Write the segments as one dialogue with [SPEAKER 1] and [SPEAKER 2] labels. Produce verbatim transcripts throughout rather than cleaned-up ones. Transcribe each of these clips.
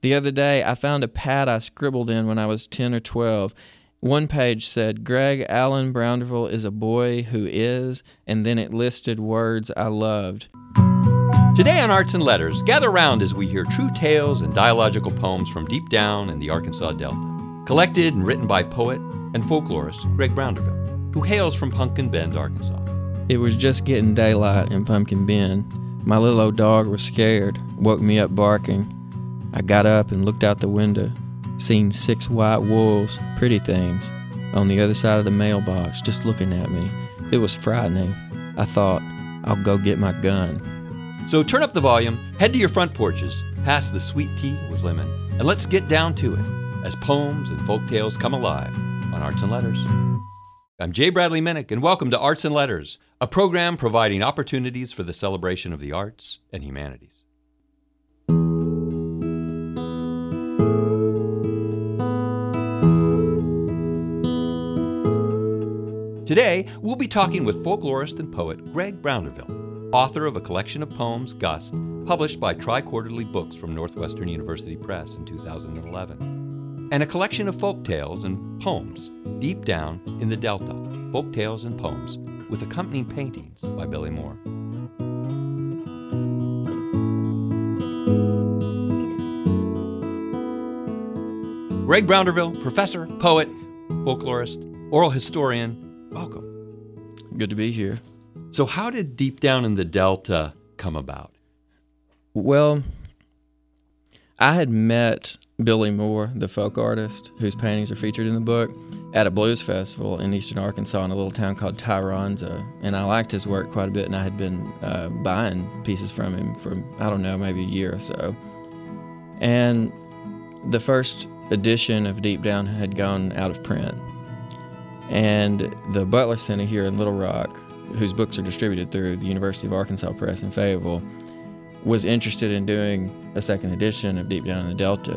[SPEAKER 1] The other day, I found a pad I scribbled in when I was ten or twelve. One page said, Greg Allen Brownderville is a boy who is, and then it listed words I loved.
[SPEAKER 2] Today on Arts and Letters, gather round as we hear true tales and dialogical poems from deep down in the Arkansas Delta, collected and written by poet and folklorist Greg Brownderville, who hails from Pumpkin Bend, Arkansas.
[SPEAKER 1] It was just getting daylight in Pumpkin Bend. My little old dog was scared, woke me up barking. I got up and looked out the window, seen six white wolves, pretty things, on the other side of the mailbox, just looking at me. It was frightening. I thought, I'll go get my gun.
[SPEAKER 2] So turn up the volume, head to your front porches, pass the sweet tea with lemon, and let's get down to it as poems and folk tales come alive on Arts and Letters. I'm J. Bradley Minnick, and welcome to Arts and Letters, a program providing opportunities for the celebration of the arts and humanities. Today, we'll be talking with folklorist and poet Greg Brownderville, author of a collection of poems, Gust, published by Tri-Quarterly Books from Northwestern University Press in two thousand eleven, and a collection of folk tales and poems, Deep Down in the Delta, Folk Tales and Poems, with accompanying paintings by Billy Moore. Greg Brownderville, professor, poet, folklorist, oral historian, welcome.
[SPEAKER 1] Good to be here.
[SPEAKER 2] So how did Deep Down in the Delta come about?
[SPEAKER 1] Well, I had met Billy Moore, the folk artist whose paintings are featured in the book, at a blues festival in eastern Arkansas in a little town called Tyronza, and I liked his work quite a bit, and I had been uh, buying pieces from him for, I don't know, maybe a year or so. And the first edition of Deep Down had gone out of print, and the Butler Center here in Little Rock, whose books are distributed through the University of Arkansas Press in Fayetteville, was interested in doing a second edition of Deep Down in the Delta.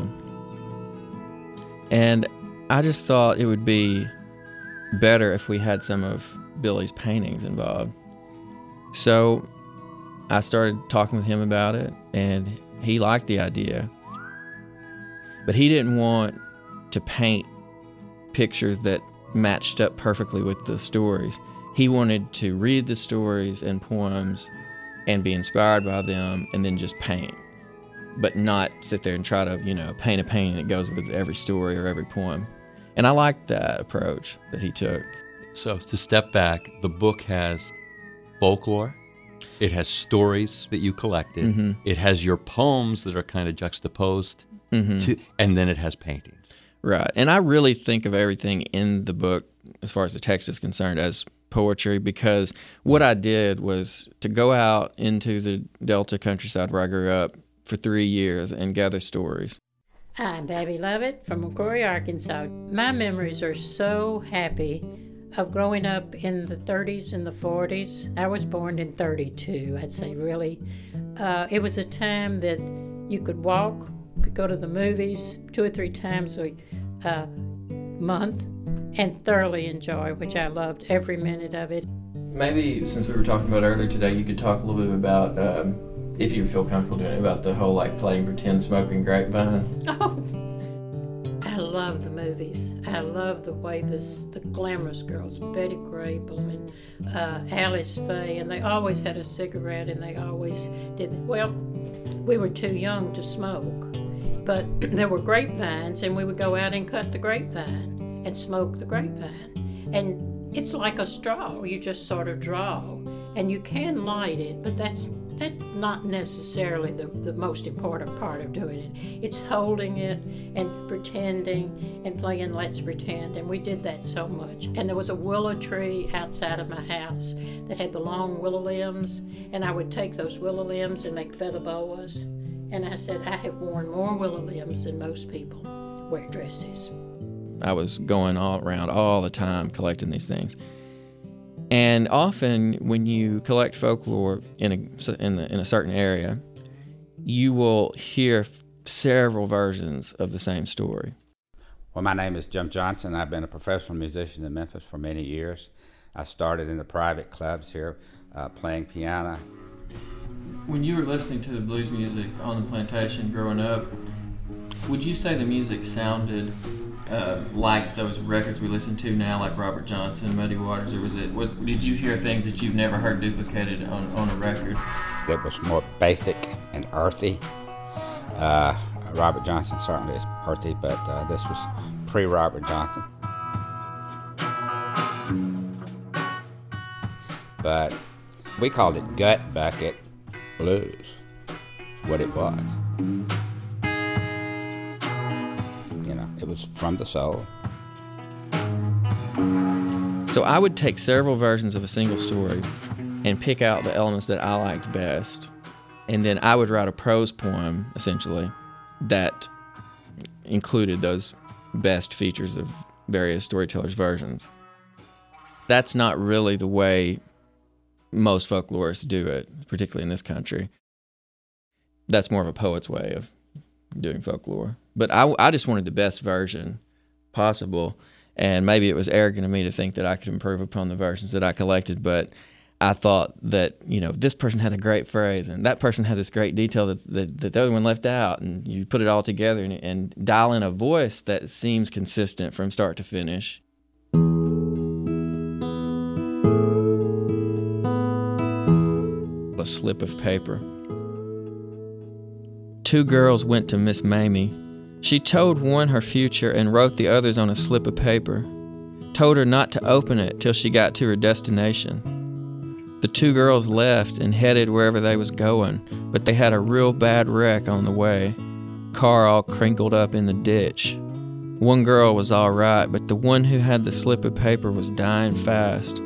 [SPEAKER 1] And I just thought it would be better if we had some of Billy's paintings involved. So I started talking with him about it, and he liked the idea. But he didn't want to paint pictures that matched up perfectly with the stories. He wanted to read the stories and poems and be inspired by them and then just paint, but not sit there and try to, you know, paint a painting that goes with every story or every poem. And I liked that approach that he took.
[SPEAKER 2] So to step back, the book has folklore, it has stories that you collected, mm-hmm. it has your poems that are kind of juxtaposed, mm-hmm. to, and then it has paintings.
[SPEAKER 1] Right. And I really think of everything in the book, as far as the text is concerned, as poetry, because what I did was to go out into the Delta countryside where I grew up for three years and gather stories.
[SPEAKER 3] I'm Babby Lovett from McCrory, Arkansas. My memories are so happy of growing up in the thirties and the forties. I was born in thirty-two, I'd say, really. Uh, it was a time that you could walk, could go to the movies two or three times a uh, month, and thoroughly enjoy, which I loved every minute of it.
[SPEAKER 1] Maybe, since we were talking about earlier today, you could talk a little bit about, um, if you feel comfortable doing it, about the whole, like, playing pretend smoking grapevine.
[SPEAKER 3] Oh, I love the movies. I love the way this, the glamorous girls, Betty Grable and uh, Alice Faye, and they always had a cigarette, and they always did, well, we were too young to smoke, but there were grapevines, and we would go out and cut the grapevine and smoke the grapevine. And it's like a straw. You just sort of draw, and you can light it, but that's that's not necessarily the, the most important part of doing it. It's holding it and pretending and playing Let's Pretend, and we did that so much. And there was a willow tree outside of my house that had the long willow limbs, and I would take those willow limbs and make feather boas. And I said, I have worn more willow limbs than most people wear dresses.
[SPEAKER 1] I was going all around all the time collecting these things. And often when you collect folklore in a, in, a, in a certain area, you will hear f- several versions of the same story.
[SPEAKER 4] Well, my name is Jim Johnson. I've been a professional musician in Memphis for many years. I started in the private clubs here uh, playing piano.
[SPEAKER 1] When you were listening to the blues music on the plantation growing up, Would you say the music sounded uh, like those records we listen to now, like Robert Johnson, Muddy Waters, or was it? What, did you hear things that you've never heard duplicated on, on a record?
[SPEAKER 4] It was more basic and earthy. Uh, Robert Johnson certainly is earthy, but uh, this was pre-Robert Johnson. But we called it gut bucket blues, what it was. You know, it was from the soul.
[SPEAKER 1] So I would take several versions of a single story and pick out the elements that I liked best, and then I would write a prose poem, essentially, that included those best features of various storytellers' versions. That's not really the way most folklorists do it, particularly in this country. That's more of a poet's way of doing folklore. But I, I just wanted the best version possible, and maybe it was arrogant of me to think that I could improve upon the versions that I collected, but I thought that, you know, this person had a great phrase, and that person had this great detail that, that, that the other one left out, and you put it all together and, and dial in a voice that seems consistent from start to finish. A slip of paper. Two girls went to Miss Mamie. She told one her future and wrote the others on a slip of paper. Told her not to open it till she got to her destination. The two girls left and headed wherever they was going, but they had a real bad wreck on the way. Car all crinkled up in the ditch. One girl was all right, but the one who had the slip of paper was dying fast.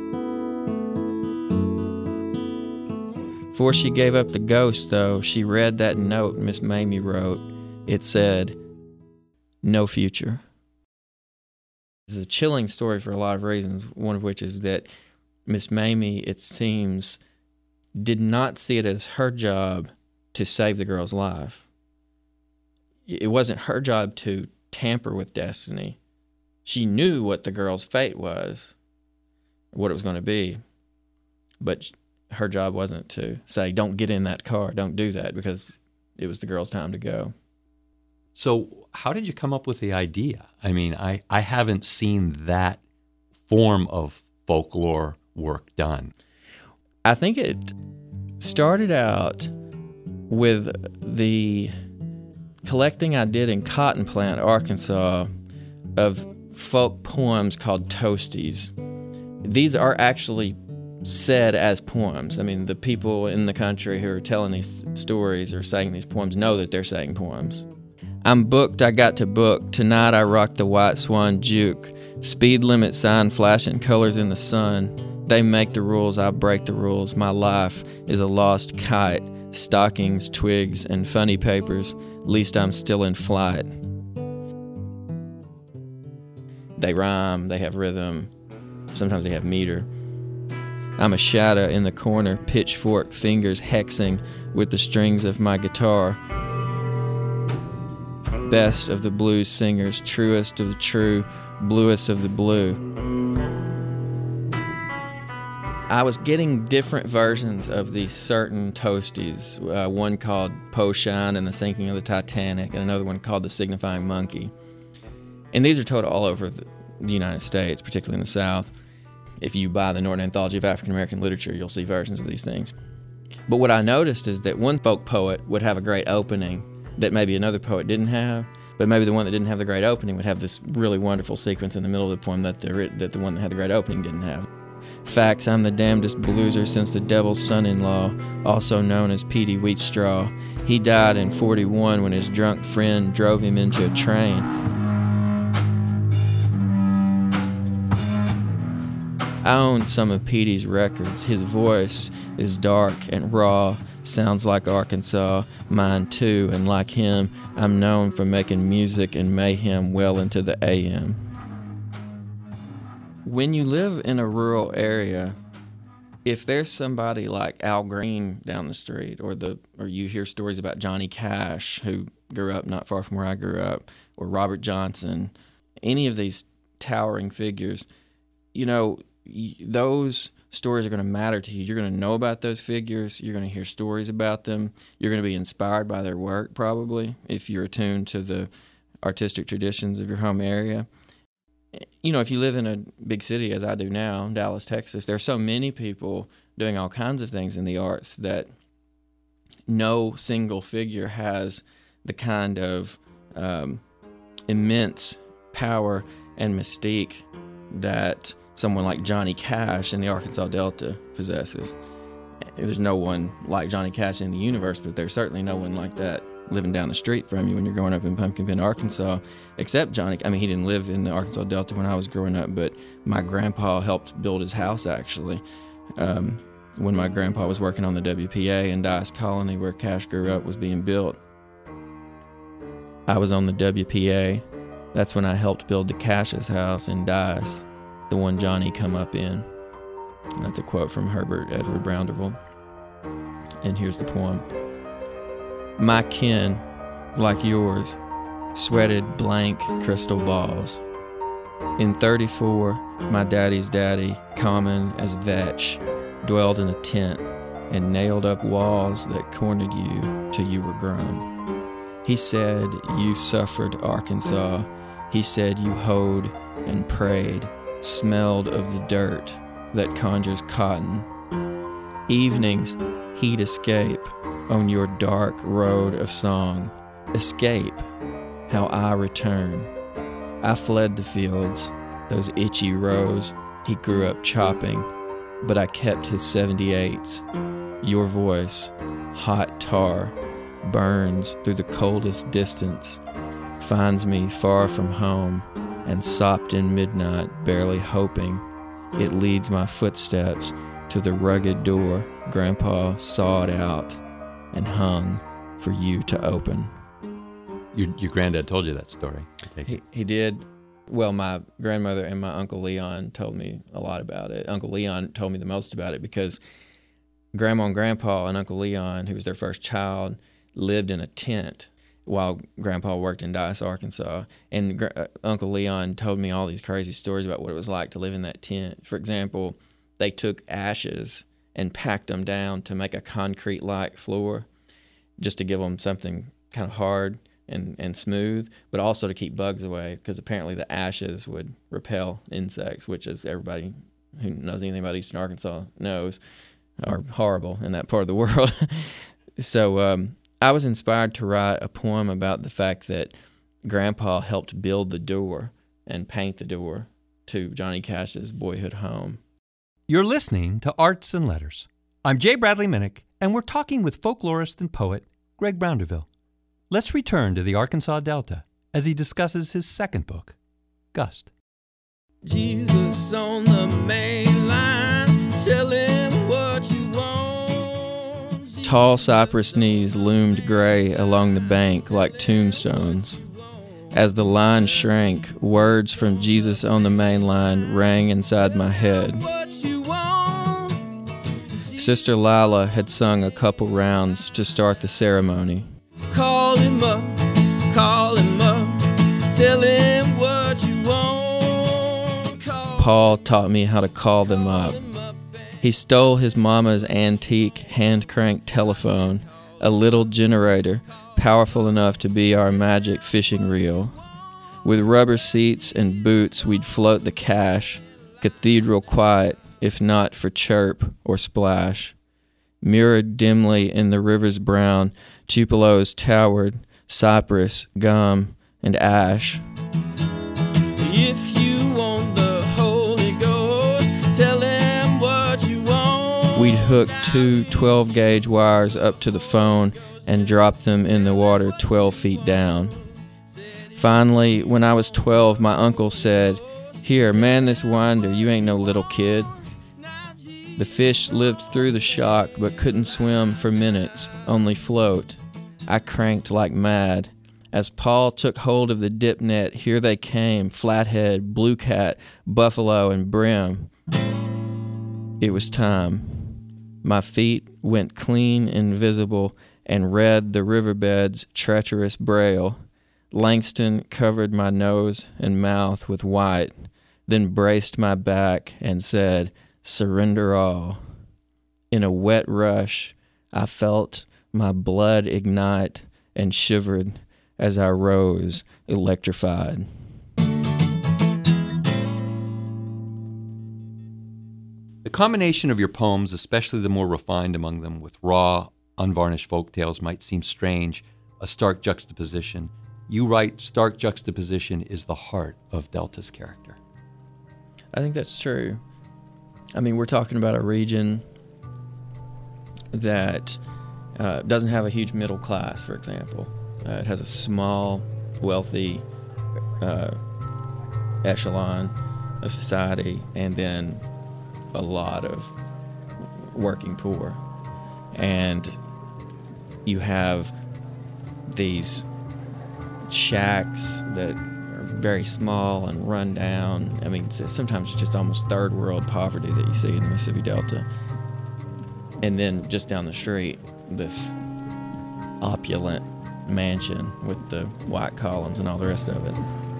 [SPEAKER 1] Before she gave up the ghost, though, she read that note Miss Mamie wrote. It said, "No future." This is a chilling story for a lot of reasons, one of which is that Miss Mamie, it seems, did not see it as her job to save the girl's life. It wasn't her job to tamper with destiny. She knew what the girl's fate was, what it was going to be, but her job wasn't to say, don't get in that car, don't do that, because it was the girl's time to go.
[SPEAKER 2] So how did you come up with the idea? I mean, I, I haven't seen that form of folklore work done.
[SPEAKER 1] I think it started out with the collecting I did in Cotton Plant, Arkansas, of folk poems called toasties. These are actually said as poems. I mean, the people in the country who are telling these stories or saying these poems know that they're saying poems. I'm booked, I got to book. Tonight I rock the White Swan Juke. Speed limit sign flashing colors in the sun. They make the rules, I break the rules. My life is a lost kite. Stockings, twigs, and funny papers. Least I'm still in flight. They rhyme, they have rhythm. Sometimes they have meter. I'm a shadow in the corner, pitchfork fingers hexing with the strings of my guitar. Best of the blues singers, truest of the true, bluest of the blue. I was getting different versions of these certain toasties, uh, one called Poe Shine and the Sinking of the Titanic, and another one called The Signifying Monkey. And these are told all over the United States, particularly in the South. If you buy the Norton Anthology of African American Literature, you'll see versions of these things. But what I noticed is that one folk poet would have a great opening that maybe another poet didn't have, but maybe the one that didn't have the great opening would have this really wonderful sequence in the middle of the poem that the, that the one that had the great opening didn't have. Facts, I'm the damnedest blueser since the devil's son-in-law, also known as Petey Wheatstraw. He died in forty-one when his drunk friend drove him into a train. I own some of Petey's records. His voice is dark and raw, sounds like Arkansas, mine too, and like him, I'm known for making music and mayhem well into the A M. When you live in a rural area, if there's somebody like Al Green down the street, or the or you hear stories about Johnny Cash, who grew up not far from where I grew up, or Robert Johnson, any of these towering figures, you know, those stories are going to matter to you. You're going to know about those figures. You're going to hear stories about them. You're going to be inspired by their work, probably, if you're attuned to the artistic traditions of your home area. You know, if you live in a big city, as I do now, Dallas, Texas, there are so many people doing all kinds of things in the arts that no single figure has the kind of um, immense power and mystique that someone like Johnny Cash in the Arkansas Delta possesses. There's no one like Johnny Cash in the universe, but there's certainly no one like that living down the street from you when you're growing up in Pumpkin Bend, Arkansas, except Johnny. I mean, he didn't live in the Arkansas Delta when I was growing up, but my grandpa helped build his house, actually. Um, when my grandpa was working on the W P A in Dice Colony, where Cash grew up, was being built. I was on the W P A. That's when I helped build the Cash's house in Dice, the one Johnny come up in. And that's a quote from Herbert Edward Brownderville. And here's the poem. My kin, like yours, sweated blank crystal balls. In thirty-four, my daddy's daddy, common as vetch, dwelled in a tent and nailed up walls that cornered you till you were grown. He said you suffered Arkansas. He said you hoed and prayed, smelled of the dirt that conjures cotton. Evenings he'd escape on your dark road of song. Escape, how I return. I fled the fields, those itchy rows he grew up chopping, but I kept his seventy-eights. Your voice, hot tar, burns through the coldest distance, finds me far from home, and sopped in midnight, barely hoping, it leads my footsteps to the rugged door Grandpa sawed out and hung for you to open.
[SPEAKER 2] Your, your granddad told you that story.
[SPEAKER 1] He, he did. Well, my grandmother and my Uncle Leon told me a lot about it. Uncle Leon told me the most about it because Grandma and Grandpa and Uncle Leon, who was their first child, lived in a tent while Grandpa worked in Dice, Arkansas. And Gr- uh, Uncle Leon told me all these crazy stories about what it was like to live in that tent. For example, they took ashes and packed them down to make a concrete-like floor just to give them something kind of hard and, and smooth, but also to keep bugs away because apparently the ashes would repel insects, which, as everybody who knows anything about Eastern Arkansas knows, are horrible in that part of the world. So um, I was inspired to write a poem about the fact that Grandpa helped build the door and paint the door to Johnny Cash's boyhood home.
[SPEAKER 2] You're listening to Arts and Letters. I'm Jay Bradley Minnick, and we're talking with folklorist and poet Greg Brownderville. Let's return to the Arkansas Delta as he discusses his second book, Gust.
[SPEAKER 1] Jesus on the main line, tell him what you want. Tall cypress knees loomed gray along the bank like tombstones. As the line shrank, words from Jesus on the main line rang inside my head. Sister Lila had sung a couple rounds to start the ceremony. Call him up, call him up, tell him what you want. Call Paul taught me how to call them up. He stole his mama's antique hand-cranked telephone, a little generator powerful enough to be our magic fishing reel. With rubber seats and boots, we'd float the cache, cathedral quiet, if not for chirp or splash. Mirrored dimly in the river's brown, Tupelos towered, cypress, gum, and ash. If you want the Holy Ghost, tell him what you want. We'd hook two twelve-gauge wires up to the phone and drop them in the water twelve feet down. Finally, when I was twelve, my uncle said, "Here, man this winder, you ain't no little kid." The fish lived through the shock but couldn't swim for minutes, only float. I cranked like mad. As Paul took hold of the dip net, here they came, flathead, blue cat, buffalo, and brim. It was time. My feet went clean invisible and read the riverbed's treacherous braille. Langston covered my nose and mouth with white, then braced my back and said, "Surrender all." In a wet rush, I felt my blood ignite and shivered as I rose, electrified.
[SPEAKER 2] The combination of your poems, especially the more refined among them, with raw, unvarnished folk tales might seem strange, a stark juxtaposition. You write, stark juxtaposition is the heart of Delta's character.
[SPEAKER 1] I think that's true. I mean, we're talking about a region that uh, doesn't have a huge middle class, for example. Uh, it has a small, wealthy uh, echelon of society, and then a lot of working poor. And you have these shacks that are very small and run down. I mean, it's, sometimes it's just almost third world poverty that you see in the Mississippi Delta. And then just down the street, this opulent mansion with the white columns and all the rest of it.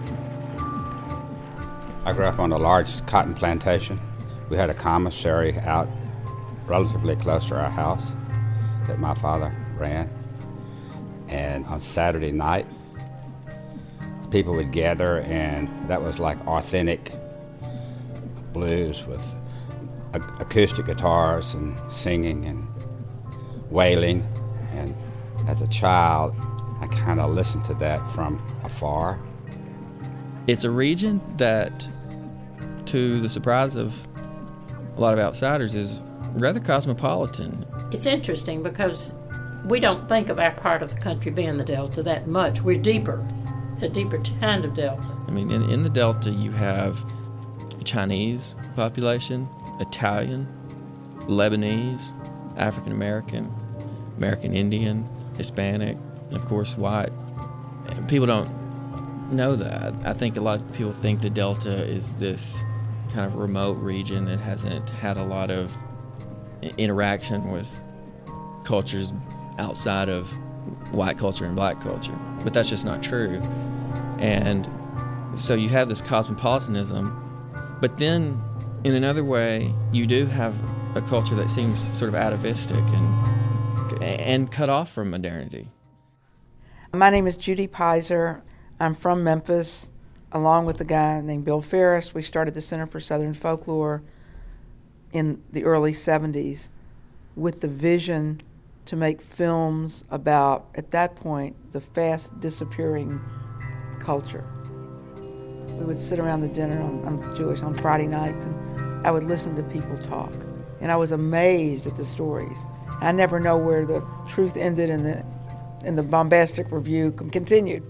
[SPEAKER 4] I grew up on a large cotton plantation. We had a commissary out relatively close to our house that my father ran. And on Saturday night, people would gather, and that was like authentic blues with acoustic guitars and singing and wailing. And as a child, I kind of listened to that from afar.
[SPEAKER 1] It's a region that, to the surprise of a lot of outsiders, is rather cosmopolitan.
[SPEAKER 3] It's interesting because we don't think of our part of the country being the Delta that much. We're deeper. It's a deeper kind of Delta.
[SPEAKER 1] I mean, in, in the Delta, you have a Chinese population, Italian, Lebanese, African American, American Indian, Hispanic, and of course white. And people don't know that. I think a lot of people think the Delta is this kind of remote region that hasn't had a lot of interaction with cultures outside of white culture and black culture. But that's just not true. And so you have this cosmopolitanism, but then in another way, you do have a culture that seems sort of atavistic and and cut off from modernity.
[SPEAKER 5] My name is Judy Pizer. I'm from Memphis. Along with a guy named Bill Ferris, we started the Center for Southern Folklore in the early seventies with the vision to make films about, at that point, the fast disappearing culture. We would sit around the dinner, on, I'm Jewish, on Friday nights, and I would listen to people talk. And I was amazed at the stories. I never know where the truth ended and the, and the bombastic review continued.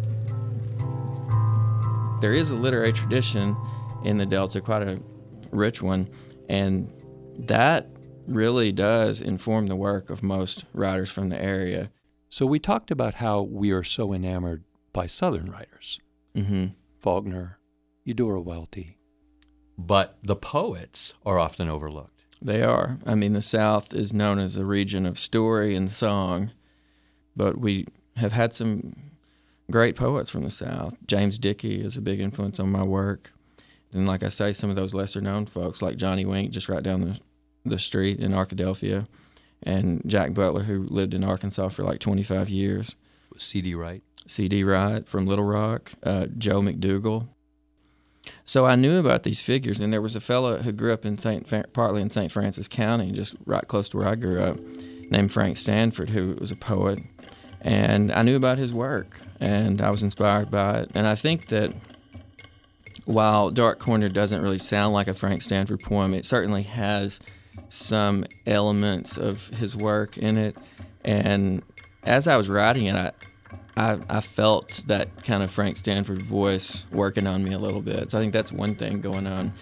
[SPEAKER 1] There is a literary tradition in the Delta, quite a rich one, and that really does inform the work of most writers from the area.
[SPEAKER 2] So we talked about how we are so enamored by Southern writers.
[SPEAKER 1] Mm-hmm.
[SPEAKER 2] Faulkner, Eudora Welty. But the poets are often overlooked.
[SPEAKER 1] They are. I mean, the South is known as a region of story and song, but we have had some great poets from the South. James Dickey is a big influence on my work. And like I say, some of those lesser-known folks like Johnny Wink, just right down the, the street in Arkadelphia, and Jack Butler, who lived in Arkansas for like twenty-five years.
[SPEAKER 2] C D Wright.
[SPEAKER 1] C D Wright from Little Rock, uh, Joe McDougall. So I knew about these figures, and there was a fellow who grew up in Saint partly in Saint Francis County, just right close to where I grew up, named Frank Stanford, who was a poet. And I knew about his work, and I was inspired by it. And I think that while Dark Corner doesn't really sound like a Frank Stanford poem, it certainly has some elements of his work in it. And as I was writing it, I, I, I felt that kind of Frank Stanford voice working on me a little bit. So I think that's one thing going on.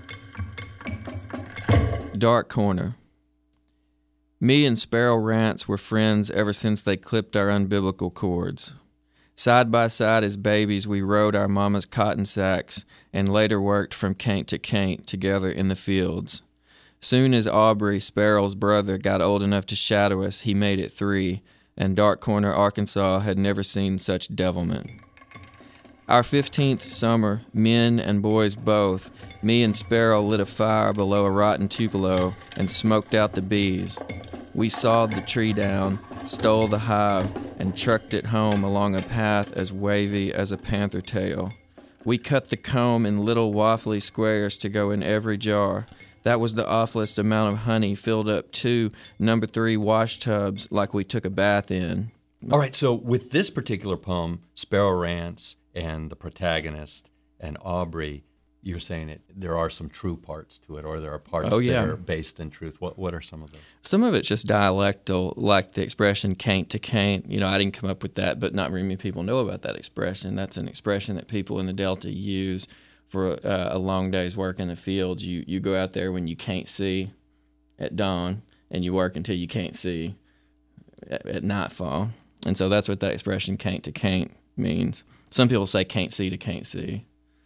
[SPEAKER 1] Dark Corner. Me and Sparrow Rance were friends ever since they clipped our unbiblical cords. Side by side as babies, we rode our mama's cotton sacks and later worked from caint to caint together in the fields. Soon as Aubrey, Sparrow's brother, got old enough to shadow us, he made it three, and Dark Corner, Arkansas had never seen such devilment. Our fifteenth summer, men and boys both, me and Sparrow lit a fire below a rotten tupelo and smoked out the bees. We sawed the tree down, stole the hive, and trucked it home along a path as wavy as a panther tail. We cut the comb in little waffly squares to go in every jar. That was the awfulest amount of honey filled up two number three wash tubs like we took a bath in.
[SPEAKER 2] All right, so with this particular poem, Sparrow Rance and the protagonist and Aubrey, you're saying it. There are some true parts to it, or there are parts
[SPEAKER 1] Oh, yeah.
[SPEAKER 2] that are based in truth. What what are some of those?
[SPEAKER 1] Some of it's just dialectal, like the expression "caint to caint." You know, I didn't come up with that, but not very many people know about that expression. That's an expression that people in the Delta use for uh, a long day's work in the fields. You you go out there when you can't see at dawn, and you work until you can't see at, at nightfall. And so that's what that expression "caint to caint" means. Some people say "can't see to can't see."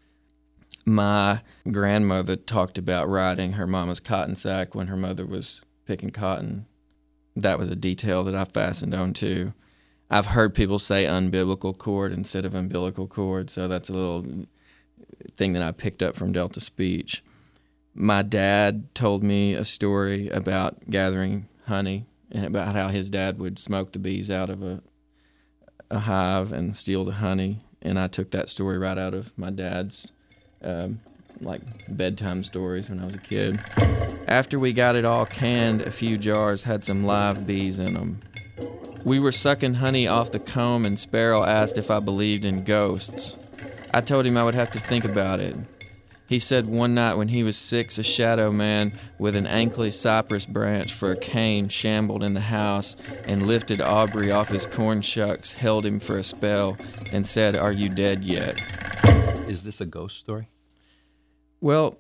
[SPEAKER 1] My grandmother talked about riding her mama's cotton sack when her mother was picking cotton. That was a detail that I fastened on to. I've heard people say unbiblical cord instead of umbilical cord, so that's a little thing that I picked up from Delta speech. My dad told me a story about gathering honey and about how his dad would smoke the bees out of a, a hive and steal the honey, and I took that story right out of my dad's Um, like bedtime stories when I was a kid. After we got it all canned, a few jars had some live bees in them. We were sucking honey off the comb, and Sparrow asked if I believed in ghosts. I told him I would have to think about it. He said one night when he was six, a shadow man with an ankly cypress branch for a cane shambled in the house and lifted Aubrey off his corn shucks, held him for a spell, and said, "Are you dead yet?"
[SPEAKER 2] Is this a ghost story?
[SPEAKER 1] Well,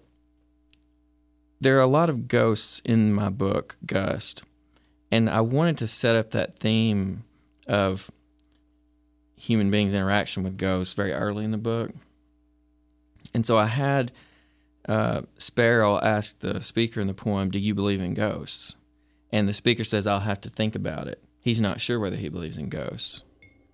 [SPEAKER 1] there are a lot of ghosts in my book, Gust, and I wanted to set up that theme of human beings' interaction with ghosts very early in the book. And so I had uh, Sparrow ask the speaker in the poem, "Do you believe in ghosts?" And the speaker says, "I'll have to think about it." He's not sure whether he believes in ghosts.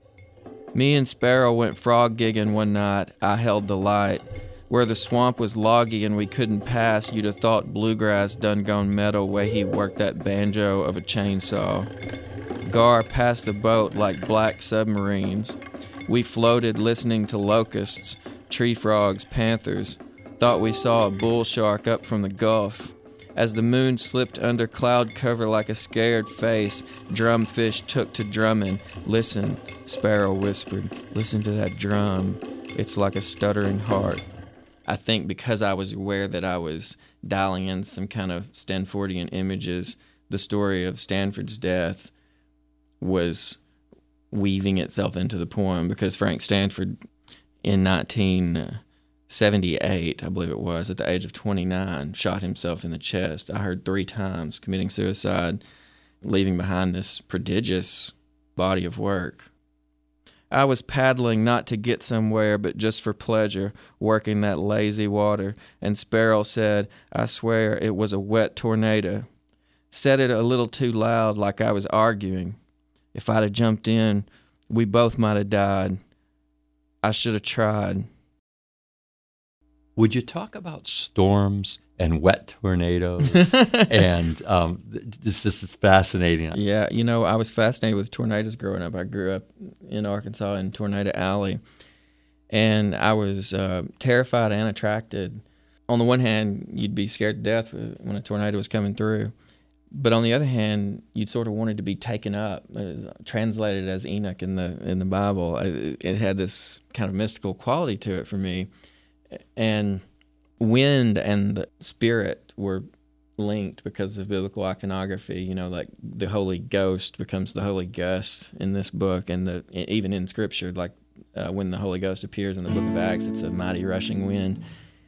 [SPEAKER 1] Me and Sparrow went frog gigging one night. I held the light. Where the swamp was loggy and we couldn't pass, you'd have thought bluegrass done gone metal way he worked that banjo of a chainsaw. Gar passed the boat like black submarines. We floated listening to locusts, tree frogs, panthers. Thought we saw a bull shark up from the Gulf. As the moon slipped under cloud cover like a scared face, drumfish took to drumming. "Listen," Sparrow whispered. "Listen to that drum. It's like a stuttering heart." I think because I was aware that I was dialing in some kind of Stanfordian images, the story of Stanford's death was weaving itself into the poem, because Frank Stanford in nineteen seventy-eight, I believe it was, at the age of twenty-nine, shot himself in the chest. I heard three times, committing suicide, leaving behind this prodigious body of work. I was paddling not to get somewhere, but just for pleasure, working that lazy water, and Sparrow said, "I swear it was a wet tornado." Said it a little too loud, like I was arguing. If I'd have jumped in, we both might have died. I should have tried.
[SPEAKER 2] Would you talk about storms and wet tornadoes? and um, this, this is fascinating.
[SPEAKER 1] Yeah, you know, I was fascinated with tornadoes growing up. I grew up in Arkansas in Tornado Alley, and I was uh, terrified and attracted. On the one hand, you'd be scared to death when a tornado was coming through, but on the other hand, you'd sort of wanted to be taken up. It was translated as Enoch in the in the Bible. It, it had this kind of mystical quality to it for me. And wind and the spirit were linked because of biblical iconography. You know, like the Holy Ghost becomes the Holy Gust in this book, and the even in Scripture, like uh, when the Holy Ghost appears in the book of Acts, it's a mighty rushing wind.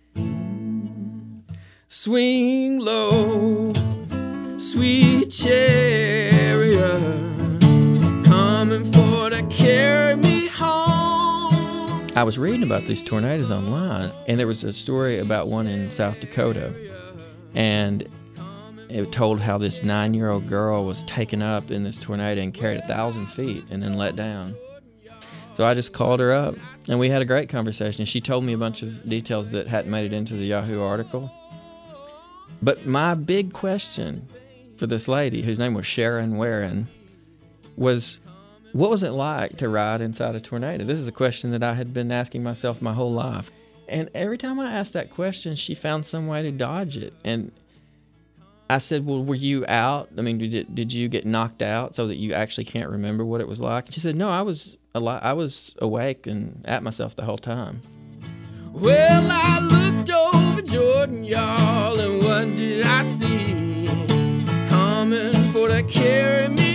[SPEAKER 1] Swing low, sweet chariot, coming for to carry me home. I was reading about these tornadoes online, and there was a story about one in South Dakota, and it told how this nine-year-old girl was taken up in this tornado and carried a thousand feet and then let down. So I just called her up, and we had a great conversation. She told me a bunch of details that hadn't made it into the Yahoo article. But my big question for this lady, whose name was Sharon Warren, was, what was it like to ride inside a tornado? This is a question that I had been asking myself my whole life. And every time I asked that question, she found some way to dodge it. And I said, well, were you out? I mean, did did you get knocked out so that you actually can't remember what it was like? And she said, no, I was alive. I was awake and at myself the whole time. Well, I looked over Jordan, y'all, and what did I see? Coming for to carry me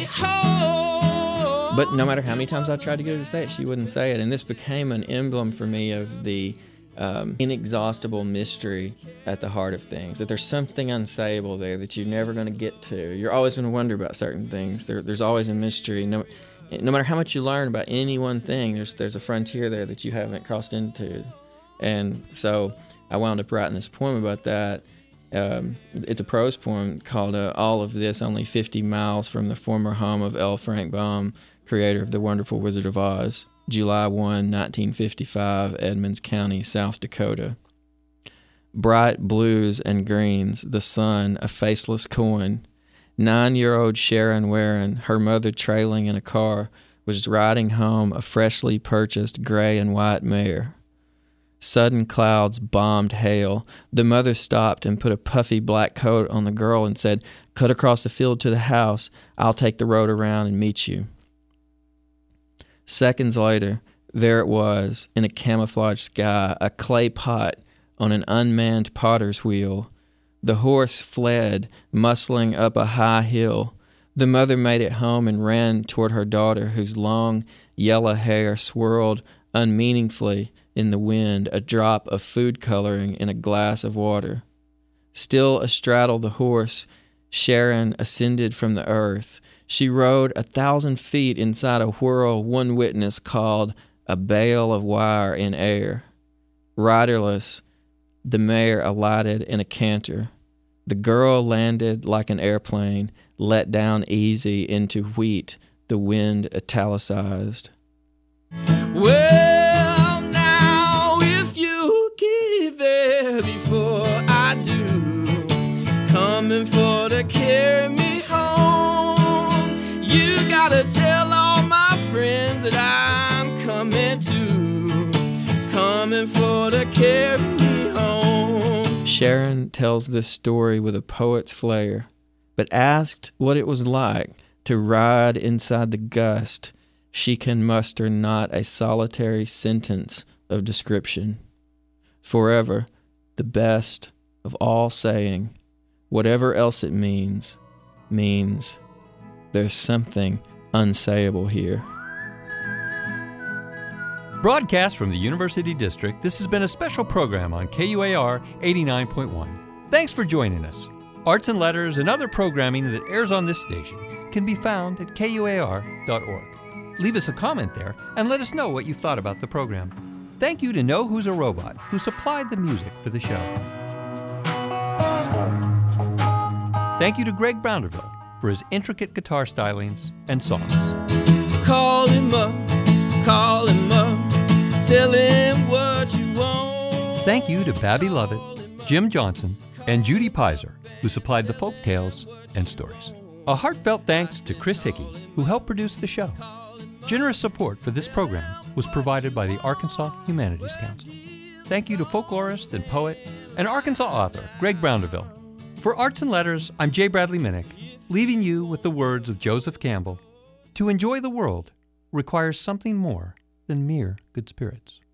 [SPEAKER 1] home. But no matter how many times I tried to get her to say it, she wouldn't say it. And this became an emblem for me of the Um, inexhaustible mystery at the heart of things, that there's something unsayable there that you're never going to get to. You're always going to wonder about certain things. There, there's always a mystery. No, no matter how much you learn about any one thing, there's there's a frontier there that you haven't crossed into. And so I wound up writing this poem about that. Um, it's a prose poem called uh, All of This Only fifty miles from the former home of L. Frank Baum, creator of The Wonderful Wizard of Oz. July first, nineteen fifty-five, Edmonds County, South Dakota. Bright blues and greens, the sun, a faceless coin. Nine-year-old Sharon Warren, her mother trailing in a car, was riding home a freshly purchased gray and white mare. Sudden clouds bombed hail. The mother stopped and put a puffy black coat on the girl and said, "Cut across the field to the house. I'll take the road around and meet you." Seconds later, there it was, in a camouflage sky, a clay pot on an unmanned potter's wheel. The horse fled, muscling up a high hill. The mother made it home and ran toward her daughter, whose long, yellow hair swirled unmeaningfully in the wind, a drop of food coloring in a glass of water. Still astraddle the horse, Sharon ascended from the earth. She rode a thousand feet inside a whirl one witness called a bale of wire in air. Riderless, the mare alighted in a canter. The girl landed like an airplane, let down easy into wheat, the wind italicized. Well, now, if you get there before I do, coming for to carry me home, you gotta tell all my friends that I'm coming too, coming for to carry me home. Sharon tells this story with a poet's flair, but asked what it was like to ride inside the gust, she can muster not a solitary sentence of description. Forever, the best of all saying, whatever else it means, means there's something unsayable here.
[SPEAKER 2] Broadcast from the University District, this has been a special program on K U A R eighty-nine point one. Thanks for joining us. Arts and Letters and other programming that airs on this station can be found at K U A R dot org. Leave us a comment there and let us know what you thought about the program. Thank you to Know Who's a Robot, who supplied the music for the show. Thank you to Greg Brownderville for his intricate guitar stylings and songs.
[SPEAKER 1] Call him up, call him up, tell him what you want.
[SPEAKER 2] Thank you to Babby Lovett, Jim Johnson, and Judy Pizer, who supplied the folk tales and stories. A heartfelt thanks to Chris Hickey, who helped produce the show. Generous support for this program was provided by the Arkansas Humanities Council. Thank you to folklorist and poet and Arkansas author Greg Brownderville. For Arts and Letters, I'm J. Bradley Minnick, leaving you with the words of Joseph Campbell: "To enjoy the world requires something more than mere good spirits."